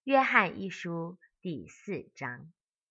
约翰一书第4章。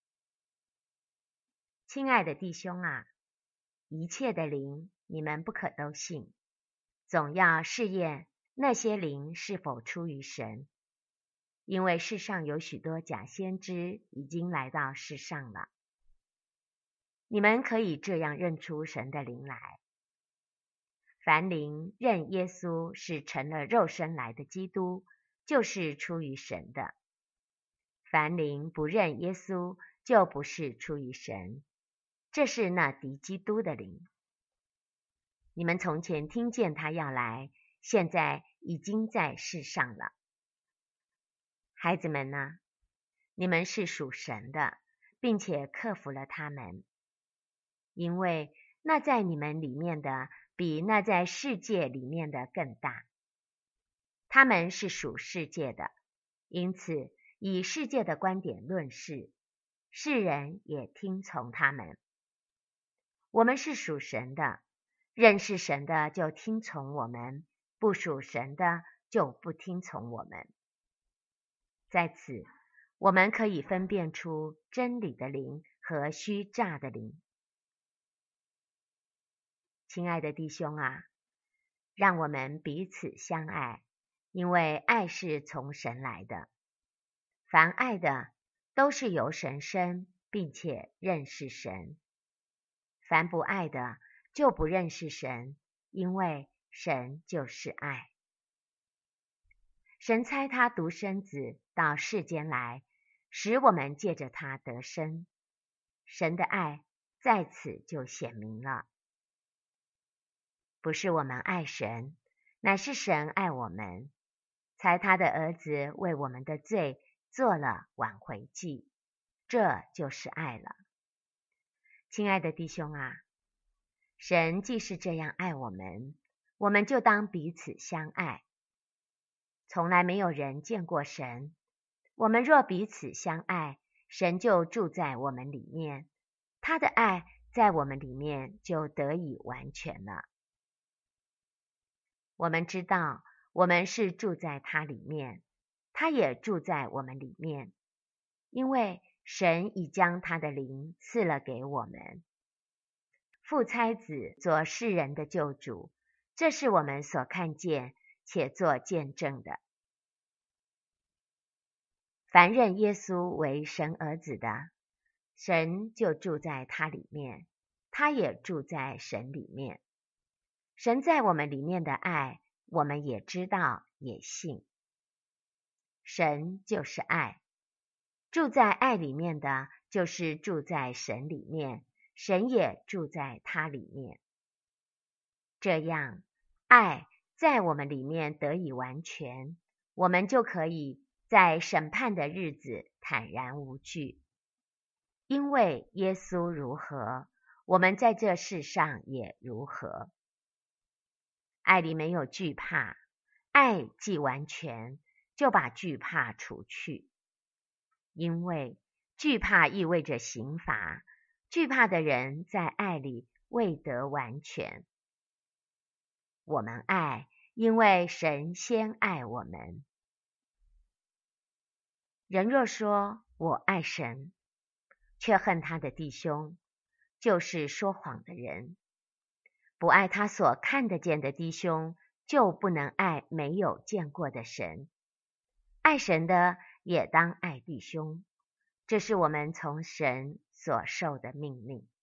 亲爱的弟兄啊，一切的灵你们不可都信，总要试验那些灵是否出于神，因为世上有许多假先知已经来到世上了。你们可以这样认出神的灵来：凡灵认耶稣是成了肉身来的基督，就是出于神的；凡灵不认耶稣，就不是出于神，这是那敌基督的灵。你们从前听见他要来，现在已经在世上了。孩子们呢，你们是属神的，并且克服了他们，因为那在你们里面的比那在世界里面的更大。他们是属世界的，因此以世界的观点论事，世人也听从他们。我们是属神的，认识神的就听从我们，不属神的就不听从我们。在此，我们可以分辨出真理的灵和虚诈的灵。亲爱的弟兄啊，让我们彼此相爱，因为爱是从神来的。凡爱的，都是由神生，并且认识神。凡不爱的，就不认识神，因为神就是爱。神差他独生子到世间来，使我们借着他得生。神的爱在此就显明了。不是我们爱神，乃是神爱我们，差他的儿子为我们的罪做了挽回祭，这就是爱了。亲爱的弟兄啊，神既是这样爱我们，我们就当彼此相爱。从来没有人见过神，我们若彼此相爱，神就住在我们里面，他的爱在我们里面就得以完全了。我们知道我们是住在他里面，他也住在我们里面，因为神已将他的灵赐了给我们。父差子做世人的救主，这是我们所看见且做见证的。凡认耶稣为神儿子的，神就住在他里面，他也住在神里面。神在我们里面的爱，我们也知道也信。神就是爱，住在爱里面的，就是住在神里面，神也住在他里面。这样，爱在我们里面得以完全，我们就可以在审判的日子坦然无惧。因为耶稣如何，我们在这世上也如何。爱里没有惧怕，爱既完全，就把惧怕除去。因为惧怕意味着刑罚，惧怕的人在爱里未得完全。我们爱，因为神先爱我们。人若说我爱神，却恨他的弟兄，就是说谎的人。不爱他所看得见的弟兄，就不能爱没有见过的神。爱神的也当爱弟兄，这是我们从神所受的命令。